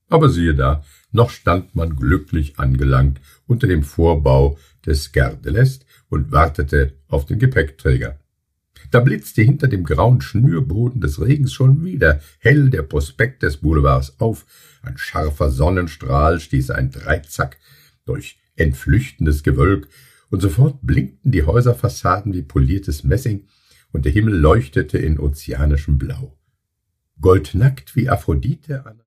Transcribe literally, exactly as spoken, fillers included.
Aber siehe da, noch stand man glücklich angelangt unter dem Vorbau des Gare de l'Est und wartete auf den Gepäckträger. Da blitzte hinter dem grauen Schnürboden des Regens schon wieder hell der Prospekt des Boulevards auf, ein scharfer Sonnenstrahl stieß ein Dreizack durch entflüchtendes Gewölk, und sofort blinkten die Häuserfassaden wie poliertes Messing, und der Himmel leuchtete in ozeanischem Blau. Goldnackt wie Aphrodite an